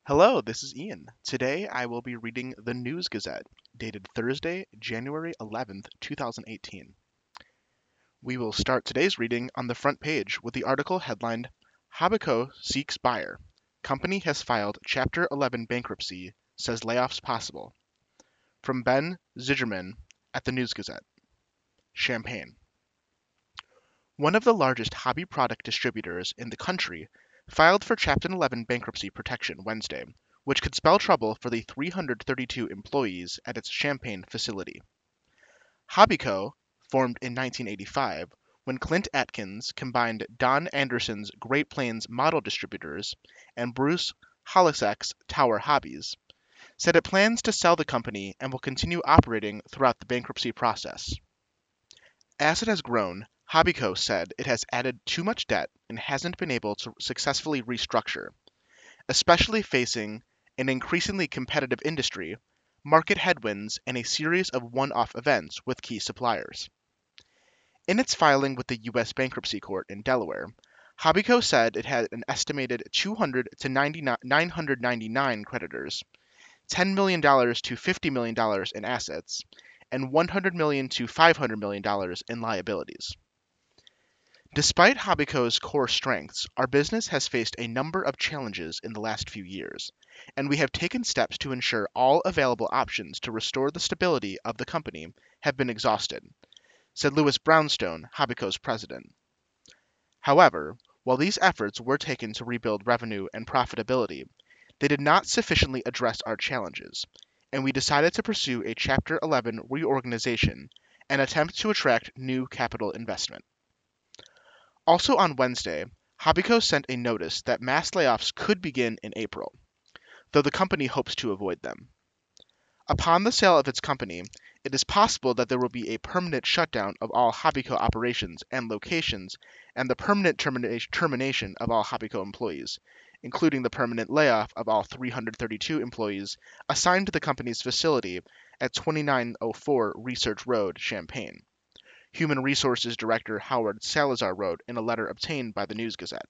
Hello, this is Ian. Today I will be reading the News Gazette, dated Thursday, January 11th, 2018. We will start today's reading on the front page with the article headlined Habico Seeks Buyer. Company has filed Chapter 11 bankruptcy, says layoffs possible. From Ben Zigerman at the News Gazette. Champaign. One of the largest hobby product distributors in the country filed for Chapter 11 bankruptcy protection Wednesday, which could spell trouble for the 332 employees at its Champaign facility. Hobbyco, formed in 1985, when Clint Atkins combined Don Anderson's Great Plains Model Distributors and Bruce Holisak's Tower Hobbies, said it plans to sell the company and will continue operating throughout the bankruptcy process. As it has grown, Hobbyco said it has added too much debt and hasn't been able to successfully restructure, especially facing an increasingly competitive industry, market headwinds, and a series of one-off events with key suppliers. In its filing with the U.S. Bankruptcy Court in Delaware, Hobbyco said it had an estimated 200 to 999 creditors, $10 million to $50 million in assets, and $100 million to $500 million in liabilities. Despite Hobbyco's core strengths, our business has faced a number of challenges in the last few years, and we have taken steps to ensure all available options to restore the stability of the company have been exhausted, said Louis Brownstone, Hobbyco's president. However, while these efforts were taken to rebuild revenue and profitability, they did not sufficiently address our challenges, and we decided to pursue a Chapter 11 reorganization and attempt to attract new capital investment. Also on Wednesday, Hobbyco sent a notice that mass layoffs could begin in April, though the company hopes to avoid them. Upon the sale of its company, it is possible that there will be a permanent shutdown of all Hobbyco operations and locations and the permanent termination of all Hobbyco employees, including the permanent layoff of all 332 employees assigned to the company's facility at 2904 Research Road, Champaign. Human Resources Director Howard Salazar wrote in a letter obtained by the News Gazette.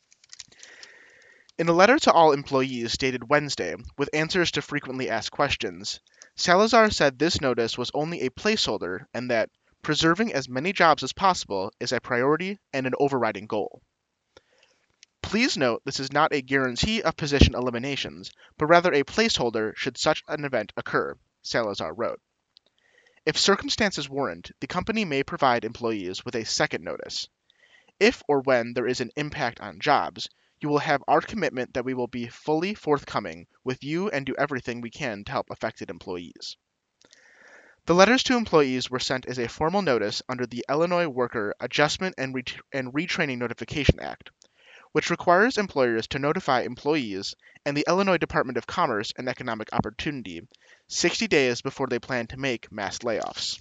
In a letter to all employees dated Wednesday, with answers to frequently asked questions, Salazar said this notice was only a placeholder and that preserving as many jobs as possible is a priority and an overriding goal. Please note this is not a guarantee of position eliminations, but rather a placeholder should such an event occur, Salazar wrote. If circumstances warrant, the company may provide employees with a second notice. If or when there is an impact on jobs, you will have our commitment that we will be fully forthcoming with you and do everything we can to help affected employees. The letters to employees were sent as a formal notice under the Illinois Worker Adjustment and Retraining Notification Act, which requires employers to notify employees and the Illinois Department of Commerce and Economic Opportunity 60 days before they plan to make mass layoffs.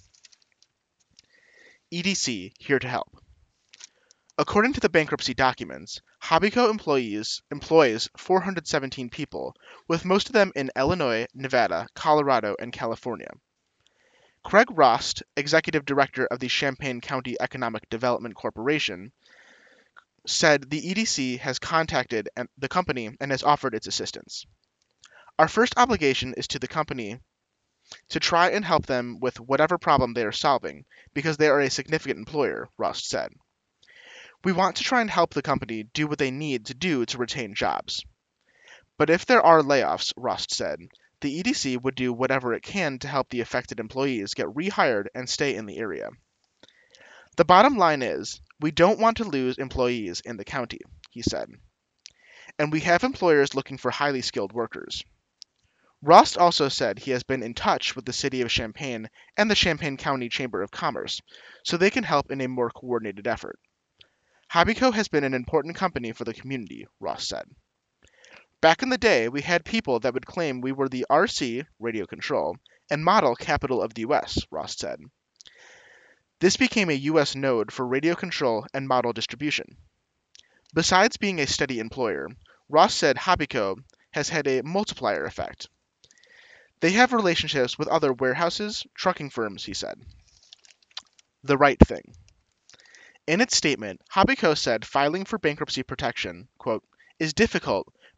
EDC, here to help. According to the bankruptcy documents, Hobbyco employs 417 people, with most of them in Illinois, Nevada, Colorado, and California. Craig Rost, executive director of the Champaign County Economic Development Corporation, said the EDC has contacted the company and has offered its assistance. Our first obligation is to the company to try and help them with whatever problem they are solving, because they are a significant employer, Rost said. We want to try and help the company do what they need to do to retain jobs. But if there are layoffs, Rost said, the EDC would do whatever it can to help the affected employees get rehired and stay in the area. The bottom line is, we don't want to lose employees in the county, he said. And we have employers looking for highly skilled workers. Rost also said he has been in touch with the city of Champaign and the Champaign County Chamber of Commerce, so they can help in a more coordinated effort. Hobbyco has been an important company for the community, Rost said. Back in the day, we had people that would claim we were the RC, radio control, and model capital of the U.S., Rost said. This became a U.S. node for radio control and model distribution. Besides being a steady employer, Rost said Hobbyco has had a multiplier effect. They have relationships with other warehouses, trucking firms, he said. The right thing. In its statement, Hobbyco said filing for bankruptcy protection, quote, is difficult,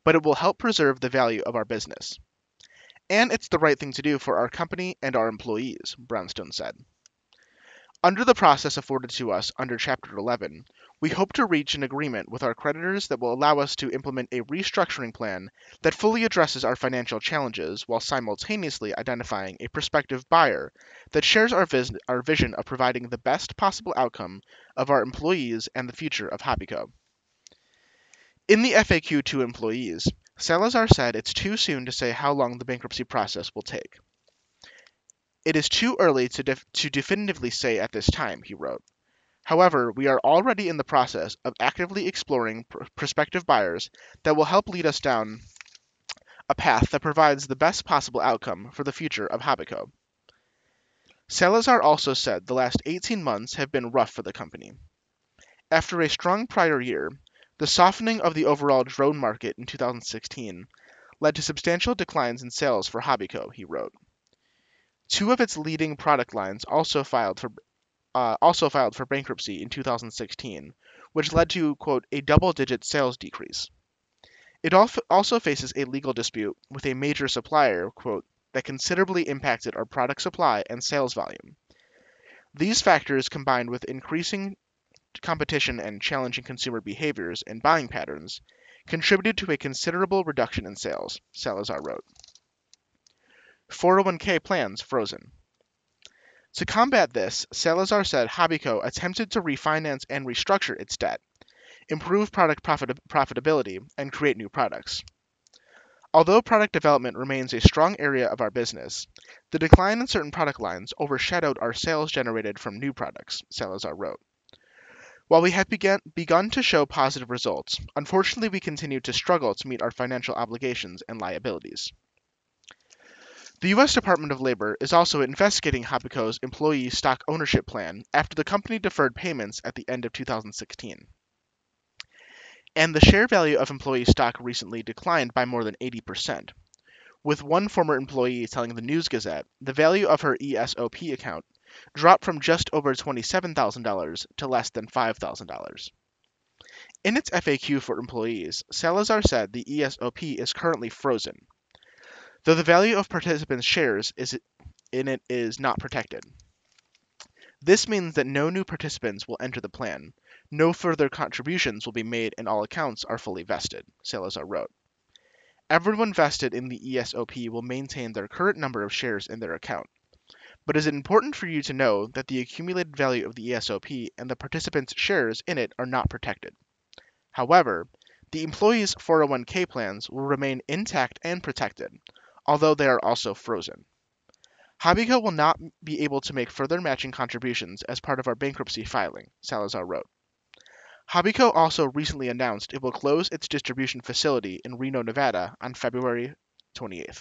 but it will help preserve the value of our business. And it's the right thing to do for our company and our employees, Brownstone said. Under the process afforded to us under Chapter 11, we hope to reach an agreement with our creditors that will allow us to implement a restructuring plan that fully addresses our financial challenges while simultaneously identifying a prospective buyer that shares our vision of providing the best possible outcome of our employees and the future of Hobbyco. In the FAQ to employees, Salazar said it's too soon to say how long the bankruptcy process will take. It is too early to definitively say at this time, he wrote. However, we are already in the process of actively exploring prospective buyers that will help lead us down a path that provides the best possible outcome for the future of Hobbyco. Salazar also said the last 18 months have been rough for the company. After a strong prior year, the softening of the overall drone market in 2016 led to substantial declines in sales for Hobbyco, he wrote. Two of its leading product lines also filed for bankruptcy in 2016, which led to, quote, a double-digit sales decrease. It also faces a legal dispute with a major supplier, quote, that considerably impacted our product supply and sales volume. These factors, combined with increasing competition and challenging consumer behaviors and buying patterns, contributed to a considerable reduction in sales, Salazar wrote. 401k plans frozen. To combat this, Salazar said Hobbyco attempted to refinance and restructure its debt, improve product profitability, and create new products. Although product development remains a strong area of our business, the decline in certain product lines overshadowed our sales generated from new products, Salazar wrote. While we have begun to show positive results, unfortunately we continue to struggle to meet our financial obligations and liabilities. The U.S. Department of Labor is also investigating Hobbyco's employee stock ownership plan after the company deferred payments at the end of 2016. And the share value of employee stock recently declined by more than 80%, with one former employee telling the News Gazette the value of her ESOP account dropped from just over $27,000 to less than $5,000. In its FAQ for employees, Salazar said the ESOP is currently frozen, though the value of participants' shares in it is not protected. This means that no new participants will enter the plan, no further contributions will be made, and all accounts are fully vested, Salazar wrote. Everyone vested in the ESOP will maintain their current number of shares in their account, but it is important for you to know that the accumulated value of the ESOP and the participants' shares in it are not protected. However, the employees' 401k plans will remain intact and protected, although they are also frozen. Hobbyco will not be able to make further matching contributions as part of our bankruptcy filing, Salazar wrote. Hobbyco also recently announced it will close its distribution facility in Reno, Nevada on February 28th.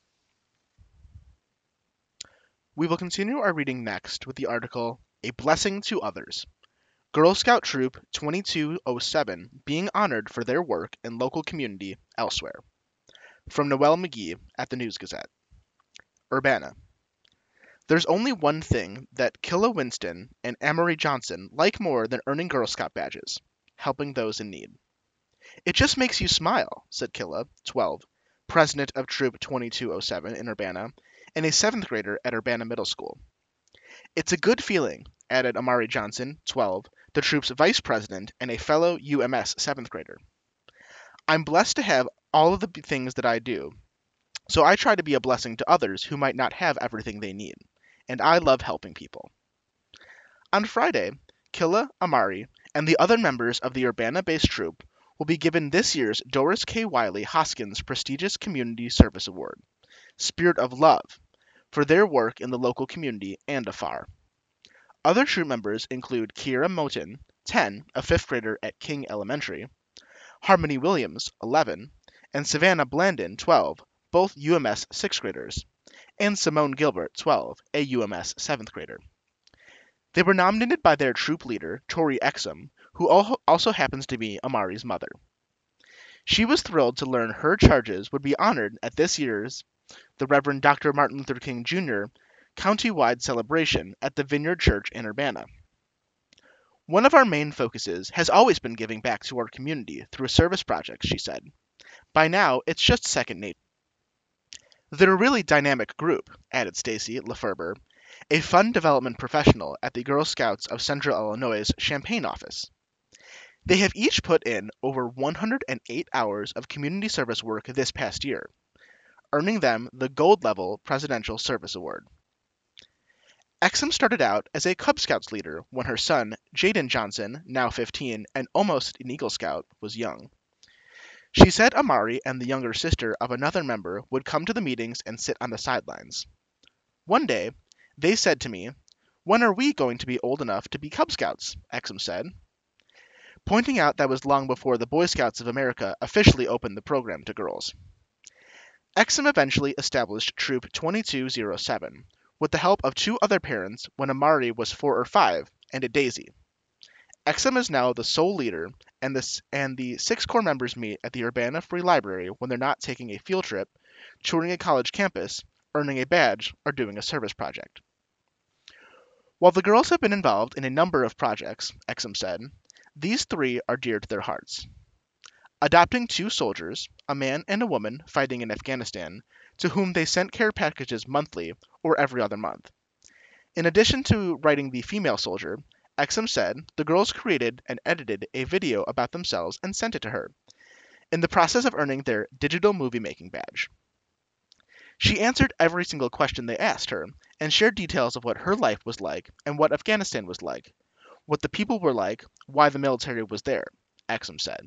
We will continue our reading next with the article, A Blessing to Others. Girl Scout Troop 2207 being honored for their work in local community elsewhere. From Noelle McGee at the News Gazette. Urbana. There's only one thing that Killa Winston and Amory Johnson like more than earning Girl Scout badges: helping those in need. It just makes you smile, said Killa, 12, president of Troop 2207 in Urbana, and a 7th grader at Urbana Middle School. It's a good feeling, added Amari Johnson, 12, the troop's vice president and a fellow UMS 7th grader. I'm blessed to have all of the things that I do, so I try to be a blessing to others who might not have everything they need, and I love helping people. On Friday, Killa, Amari, and the other members of the Urbana-based troop will be given this year's Doris K. Wiley Hoskins prestigious Community Service Award, Spirit of Love, for their work in the local community and afar. Other troop members include Kiera Moten, 10, a 5th grader at King Elementary, Harmony Williams, 11, and Savannah Blandon, 12, both UMS 6th graders, and Simone Gilbert, 12, a UMS 7th grader. They were nominated by their troop leader, Tori Exum, who also happens to be Amari's mother. She was thrilled to learn her charges would be honored at this year's the Reverend Dr. Martin Luther King Jr. county-wide celebration at the Vineyard Church in Urbana. One of our main focuses has always been giving back to our community through service projects, she said. By now, it's just second nature. They're a really dynamic group, added Stacy LaFerber, a fun development professional at the Girl Scouts of Central Illinois' Champaign office. They have each put in over 108 hours of community service work this past year, earning them the Gold Level Presidential Service Award. Exum started out as a Cub Scouts leader when her son, Jaden Johnson, now 15 and almost an Eagle Scout, was young. She said Amari and the younger sister of another member would come to the meetings and sit on the sidelines. One day, they said to me, "When are we going to be old enough to be Cub Scouts?" Exum said, pointing out that was long before the Boy Scouts of America officially opened the program to girls. Exum eventually established Troop 2207 with the help of two other parents when Amari was 4 or 5 and a Daisy. Exum is now the sole leader, and the 6 core members meet at the Urbana Free Library when they're not taking a field trip, touring a college campus, earning a badge, or doing a service project. While the girls have been involved in a number of projects, Exum said, these 3 are dear to their hearts. Adopting 2 soldiers, a man and a woman fighting in Afghanistan, to whom they sent care packages monthly or every other month. In addition to writing the female soldier, Exum said the girls created and edited a video about themselves and sent it to her, in the process of earning their digital movie making badge. She answered every single question they asked her, and shared details of what her life was like and what Afghanistan was like, what the people were like, why the military was there, Exum said.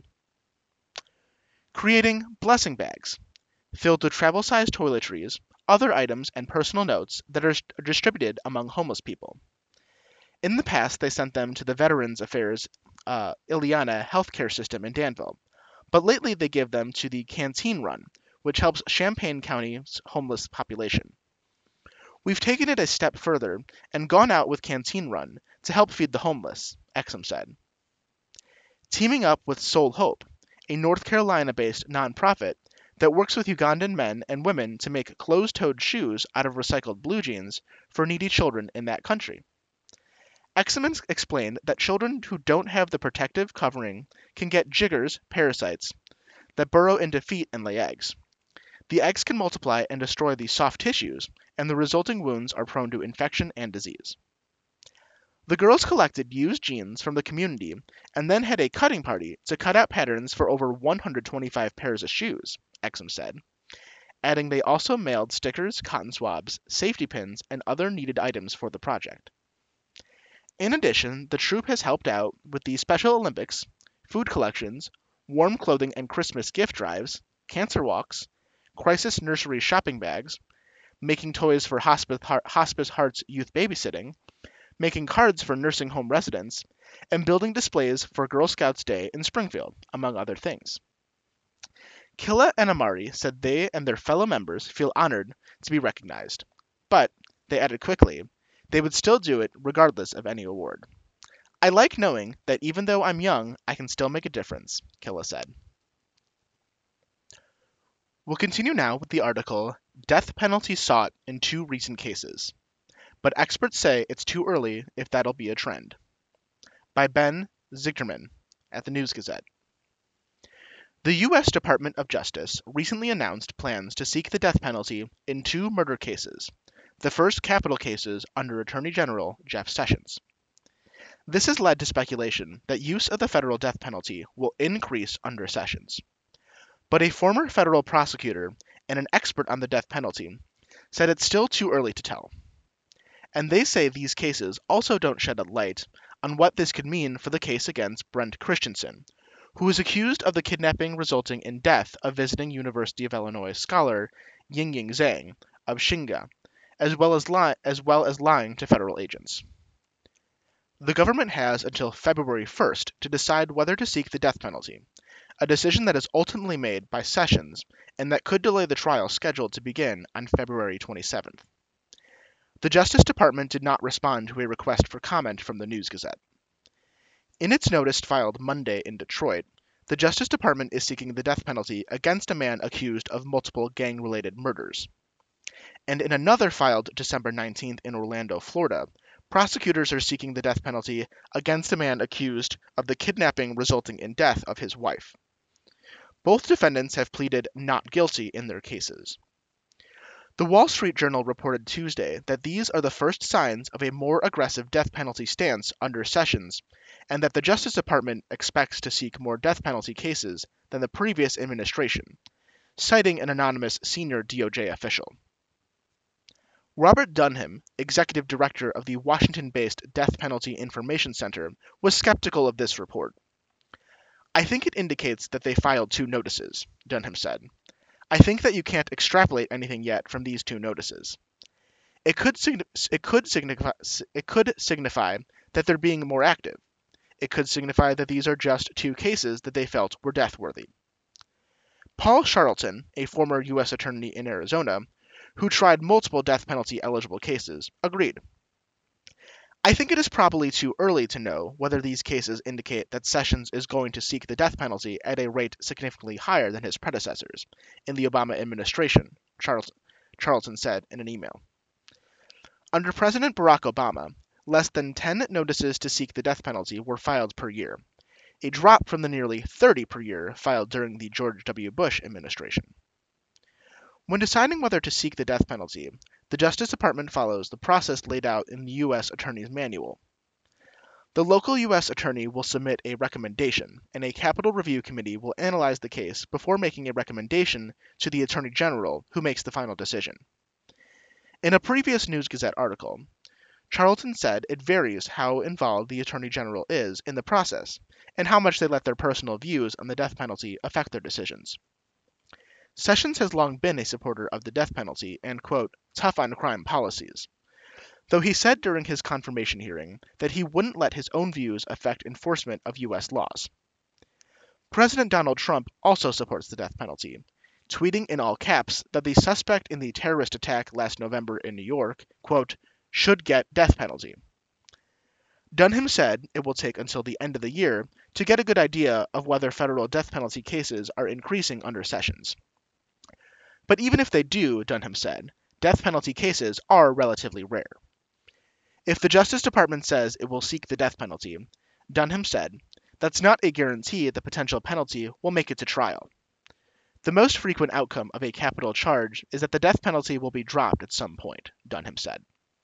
Creating blessing bags, filled with travel-sized toiletries, other items, and personal notes that are distributed among homeless people. In the past, they sent them to the Veterans Affairs Ileana healthcare system in Danville, but lately they give them to the Canteen Run, which helps Champaign County's homeless population. We've taken it a step further and gone out with Canteen Run to help feed the homeless, Exum said. Teaming up with Soul Hope, a North Carolina-based nonprofit that works with Ugandan men and women to make closed-toed shoes out of recycled blue jeans for needy children in that country. Exum explained that children who don't have the protective covering can get jiggers, parasites, that burrow into feet and lay eggs. The eggs can multiply and destroy the soft tissues, and the resulting wounds are prone to infection and disease. The girls collected used jeans from the community and then had a cutting party to cut out patterns for over 125 pairs of shoes, Exum said, adding they also mailed stickers, cotton swabs, safety pins, and other needed items for the project. In addition, the troupe has helped out with the Special Olympics, food collections, warm clothing and Christmas gift drives, cancer walks, crisis nursery shopping bags, making toys for Hospice Hearts youth babysitting, making cards for nursing home residents, and building displays for Girl Scouts Day in Springfield, among other things. Killa and Amari said they and their fellow members feel honored to be recognized, but, they added quickly, they would still do it regardless of any award. I like knowing that even though I'm young, I can still make a difference, Killa said. We'll continue now with the article, Death Penalty Sought in 2 Recent Cases, but experts say it's too early if that'll be a trend, by Ben Zichterman at the News Gazette. The U.S. Department of Justice recently announced plans to seek the death penalty in 2 murder cases, the first capital cases under Attorney General Jeff Sessions. This has led to speculation that use of the federal death penalty will increase under Sessions. But a former federal prosecutor and an expert on the death penalty said it's still too early to tell. And they say these cases also don't shed a light on what this could mean for the case against Brent Christensen, who is accused of the kidnapping resulting in death of visiting University of Illinois scholar Yingying Zhang of Xinga, as well as lying to federal agents. The government has until February 1st to decide whether to seek the death penalty, a decision that is ultimately made by Sessions and that could delay the trial scheduled to begin on February 27th. The Justice Department did not respond to a request for comment from the News Gazette. In its notice filed Monday in Detroit, the Justice Department is seeking the death penalty against a man accused of multiple gang-related murders. And in another filed December 19th in Orlando, Florida, prosecutors are seeking the death penalty against a man accused of the kidnapping resulting in death of his wife. Both defendants have pleaded not guilty in their cases. The Wall Street Journal reported Tuesday that these are the first signs of a more aggressive death penalty stance under Sessions, and that the Justice Department expects to seek more death penalty cases than the previous administration, citing an anonymous senior DOJ official. Robert Dunham, executive director of the Washington-based Death Penalty Information Center, was skeptical of this report. "I think it indicates that they filed 2 notices," Dunham said. "I think that you can't extrapolate anything yet from these 2 notices. It could signify that they're being more active. It could signify that these are just 2 cases that they felt were death-worthy." Paul Charlton, a former U.S. attorney in Arizona, who tried multiple death penalty eligible cases, agreed. "I think it is probably too early to know whether these cases indicate that Sessions is going to seek the death penalty at a rate significantly higher than his predecessors in the Obama administration," Charlton said in an email. Under President Barack Obama, less than 10 notices to seek the death penalty were filed per year, a drop from the nearly 30 per year filed during the George W. Bush administration. When deciding whether to seek the death penalty, the Justice Department follows the process laid out in the U.S. Attorney's Manual. The local U.S. Attorney will submit a recommendation, and a Capital Review Committee will analyze the case before making a recommendation to the Attorney General, who makes the final decision. In a previous News Gazette article, Charlton said it varies how involved the Attorney General is in the process, and how much they let their personal views on the death penalty affect their decisions. Sessions has long been a supporter of the death penalty and, quote, tough-on-crime policies, though he said during his confirmation hearing that he wouldn't let his own views affect enforcement of U.S. laws. President Donald Trump also supports the death penalty, tweeting in all caps that the suspect in the terrorist attack last November in New York, quote, should get death penalty. Dunham said it will take until the end of the year to get a good idea of whether federal death penalty cases are increasing under Sessions. But even if they do, Dunham said, death penalty cases are relatively rare. If the Justice Department says it will seek the death penalty, Dunham said, that's not a guarantee the potential penalty will make it to trial. The most frequent outcome of a capital charge is that the death penalty will be dropped at some point, Dunham said.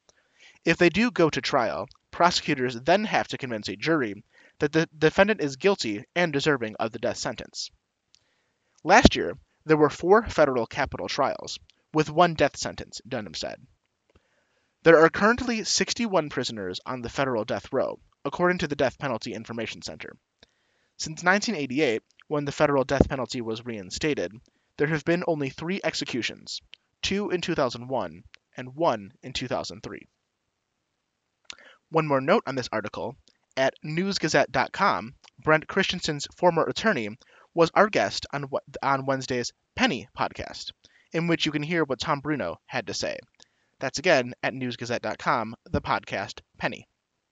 If they do go to trial, prosecutors then have to convince a jury that the defendant is guilty and deserving of the death sentence. Last year, there were 4 federal capital trials, with 1 death sentence, Dunham said. There are currently 61 prisoners on the federal death row, according to the Death Penalty Information Center. Since 1988, when the federal death penalty was reinstated, there have been only 3 executions, 2 in 2001 and 1 in 2003. One more note on this article, at newsgazette.com, Brent Christensen's former attorney was our guest on Wednesday's Penny podcast, in which you can hear what Tom Bruno had to say. That's again at newsgazette.com, the podcast Penny.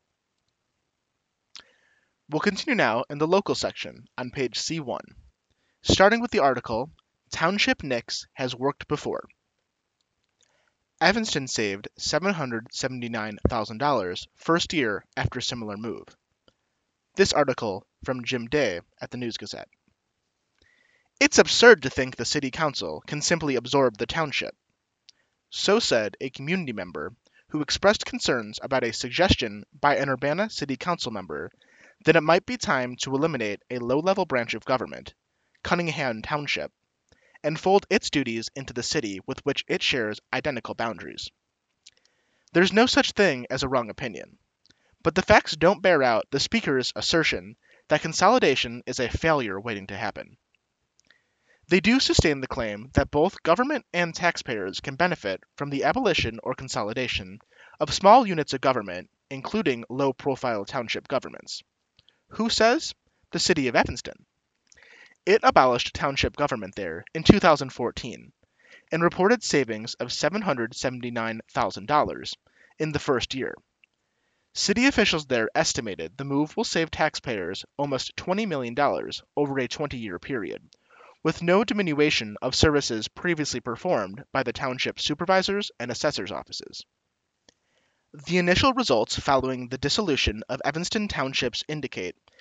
We'll continue now in the local section on page C1, starting with the article, Township Nix Has Worked Before. Evanston saved $779,000 first year after similar move. This article from Jim Day at the News Gazette. It's absurd to think the city council can simply absorb the township. So said a community member who expressed concerns about a suggestion by an Urbana city council member that it might be time to eliminate a low-level branch of government, Cunningham Township, and fold its duties into the city with which it shares identical boundaries. There's no such thing as a wrong opinion, but the facts don't bear out the speaker's assertion that consolidation is a failure waiting to happen. They do sustain the claim that both government and taxpayers can benefit from the abolition or consolidation of small units of government, including low-profile township governments. Who says? The city of Evanston. It abolished township government there in 2014 and reported savings of $779,000 in the first year. City officials there estimated the move will save taxpayers almost $20 million over a 20-year period, with no diminution of services previously performed by the township supervisors and assessors' offices. The initial results following the dissolution of Evanston Townships indicate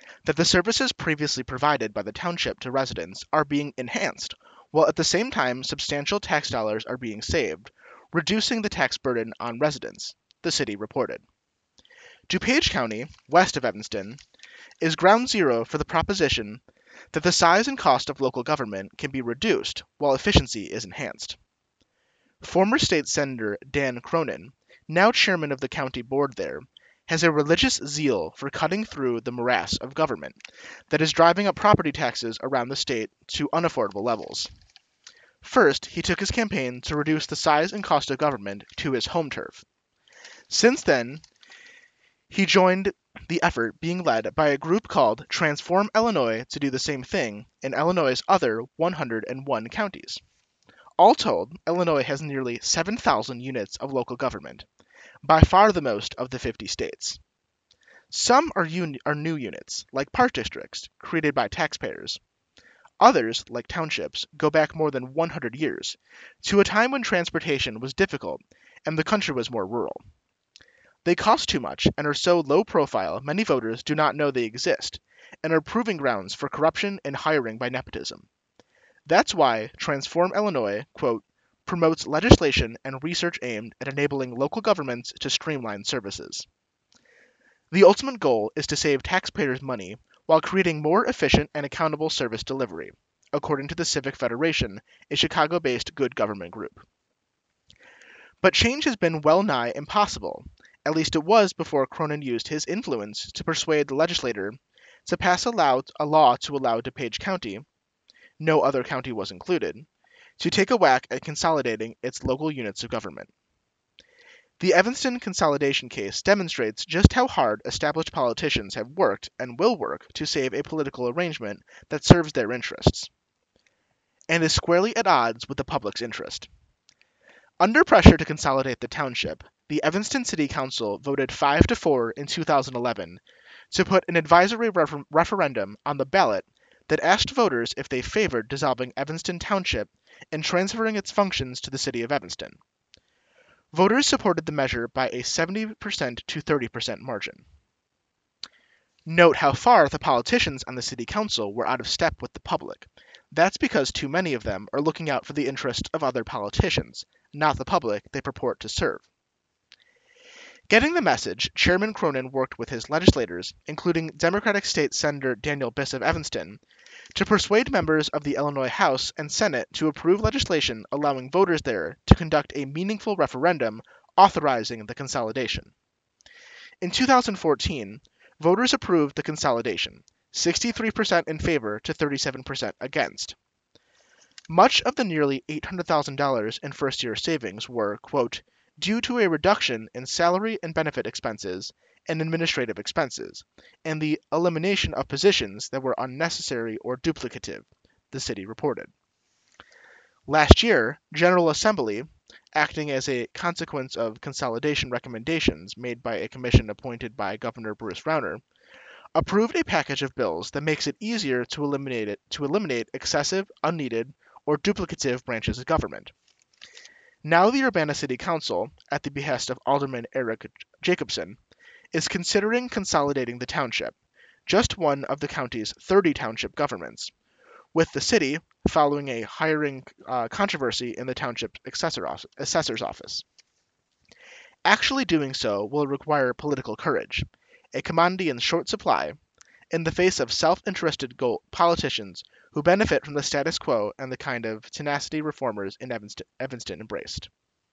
that the services previously provided by the township to residents are being enhanced, while at the same time substantial tax dollars are being saved, reducing the tax burden on residents, the city reported. DuPage County, west of Evanston, is ground zero for the proposition that the size and cost of local government can be reduced while efficiency is enhanced. Former state senator Dan Cronin, now chairman of the county board there, has a religious zeal for cutting through the morass of government that is driving up property taxes around the state to unaffordable levels. First, he took his campaign to reduce the size and cost of government to his home turf. Since then, he joined the effort being led by a group called Transform Illinois to do the same thing in Illinois' other 101 counties. All told, Illinois has nearly 7,000 units of local government, by far the most of the 50 states. Some are new units, like park districts, created by taxpayers. Others, like townships, go back more than 100 years, to a time when transportation was difficult and the country was more rural. They cost too much and are so low profile many voters do not know they exist, and are proving grounds for corruption and hiring by nepotism. That's why Transform Illinois, quote, promotes legislation and research aimed at enabling local governments to streamline services. The ultimate goal is to save taxpayers money while creating more efficient and accountable service delivery, according to the Civic Federation, a Chicago-based good government group. But change has been well nigh impossible. At least it was before Cronin used his influence to persuade the legislature to pass a law to allow DuPage County, no other county was included, to take a whack at consolidating its local units of government. The Evanston consolidation case demonstrates just how hard established politicians have worked and will work to save a political arrangement that serves their interests, and is squarely at odds with the public's interest. Under pressure to consolidate the township, the Evanston City Council voted 5-4 in 2011 to put an advisory referendum on the ballot that asked voters if they favored dissolving Evanston Township and transferring its functions to the city of Evanston. Voters supported the measure by a 70% to 30% margin. Note how far the politicians on the city council were out of step with the public. That's because too many of them are looking out for the interest of other politicians, not the public they purport to serve. Getting the message, Chairman Cronin worked with his legislators, including Democratic State Senator Daniel Biss of Evanston, to persuade members of the Illinois House and Senate to approve legislation allowing voters there to conduct a meaningful referendum authorizing the consolidation. In 2014, voters approved the consolidation, 63% in favor to 37% against. Much of the nearly $800,000 in first-year savings were, quote, due to a reduction in salary and benefit expenses and administrative expenses, and the elimination of positions that were unnecessary or duplicative, the city reported. Last year, General Assembly, acting as a consequence of consolidation recommendations made by a commission appointed by Governor Bruce Rauner, approved a package of bills that makes it easier to eliminate excessive, unneeded, or duplicative branches of government. Now the Urbana City Council, at the behest of Alderman Eric Jacobson, is considering consolidating the township, just one of the county's 30 township governments, with the city following a hiring controversy in the township assessor's office. Actually doing so will require political courage, a commodity in short supply, in the face of self-interested politicians who benefit from the status quo and the kind of tenacity reformers in Evanston embraced.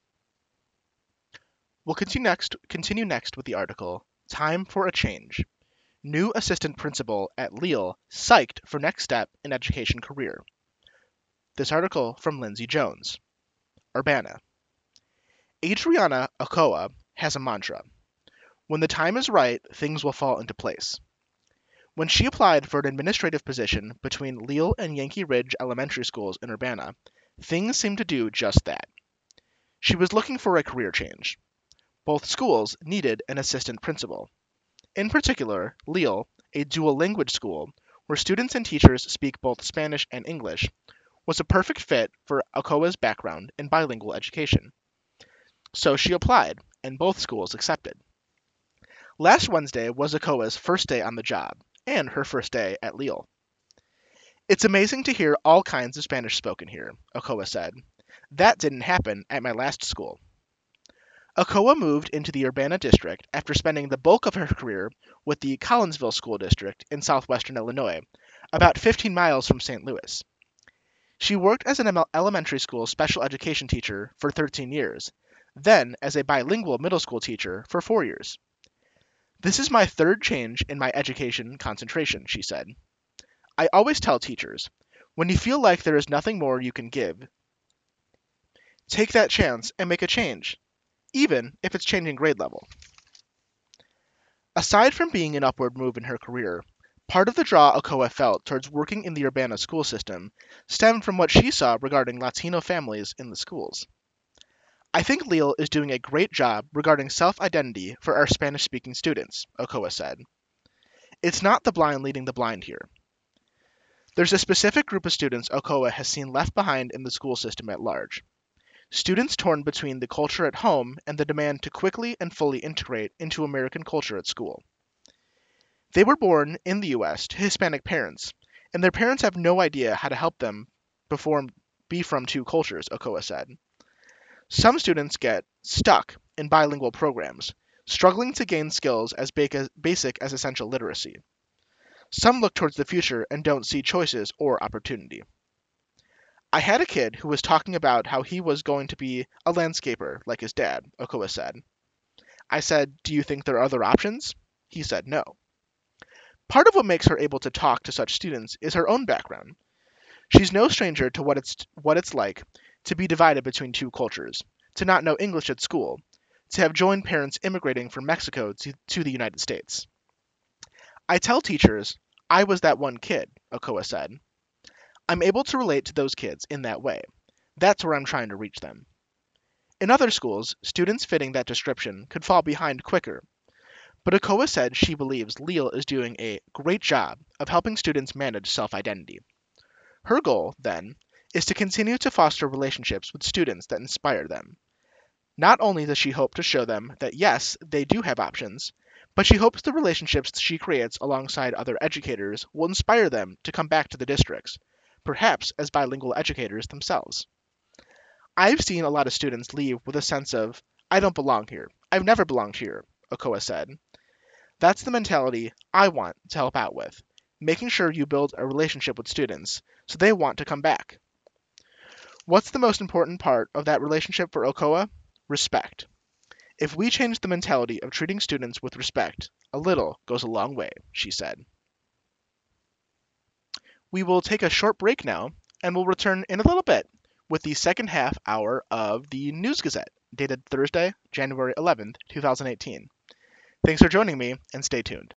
We'll continue next with the article, Time for a Change. New assistant principal at Leal psyched for next step in education career. This article from Lindsay Jones. Urbana. Adriana Ochoa has a mantra. When the time is right, things will fall into place. When she applied for an administrative position between Leal and Yankee Ridge elementary schools in Urbana, things seemed to do just that. She was looking for a career change. Both schools needed an assistant principal. In particular, Leal, a dual language school, where students and teachers speak both Spanish and English, was a perfect fit for Ochoa's background in bilingual education. So she applied, and both schools accepted. Last Wednesday was Ochoa's first day on the job, and her first day at Lille. It's amazing to hear all kinds of Spanish spoken here, Ochoa said. That didn't happen at my last school. Ochoa moved into the Urbana district after spending the bulk of her career with the Collinsville School District in southwestern Illinois, about 15 miles from St. Louis. She worked as an elementary school special education teacher for 13 years, then as a bilingual middle school teacher for 4 years. This is my third change in my education concentration, she said. I always tell teachers, when you feel like there is nothing more you can give, take that chance and make a change, even if it's changing grade level. Aside from being an upward move in her career, part of the draw Ochoa felt towards working in the Urbana school system stemmed from what she saw regarding Latino families in the schools. I think Lille is doing a great job regarding self-identity for our Spanish-speaking students, Ochoa said. It's not the blind leading the blind here. There's a specific group of students Ochoa has seen left behind in the school system at large. Students torn between the culture at home and the demand to quickly and fully integrate into American culture at school. They were born in the U.S. to Hispanic parents, and their parents have no idea how to help them be from two cultures, Ochoa said. Some students get stuck in bilingual programs, struggling to gain skills as basic as essential literacy. Some look towards the future and don't see choices or opportunity. I had a kid who was talking about how he was going to be a landscaper like his dad, Ochoa said. I said, "Do you think there are other options?" He said no. Part of what makes her able to talk to such students is her own background. She's no stranger to what it's like to be divided between two cultures, to not know English at school, to have joined parents immigrating from Mexico to the United States. I tell teachers, I was that one kid, Ochoa said. I'm able to relate to those kids in that way. That's where I'm trying to reach them. In other schools, students fitting that description could fall behind quicker. But Ochoa said she believes Lille is doing a great job of helping students manage self-identity. Her goal, then, is to continue to foster relationships with students that inspire them. Not only does she hope to show them that yes, they do have options, but she hopes the relationships she creates alongside other educators will inspire them to come back to the districts, perhaps as bilingual educators themselves. I've seen a lot of students leave with a sense of, I don't belong here. I've never belonged here, Ochoa said. That's the mentality I want to help out with, making sure you build a relationship with students so they want to come back. What's the most important part of that relationship for Ochoa? Respect. If we change the mentality of treating students with respect, a little goes a long way, she said. We will take a short break now, and we'll return in a little bit with the second half hour of the News Gazette, dated Thursday, January 11th, 2018. Thanks for joining me, and stay tuned.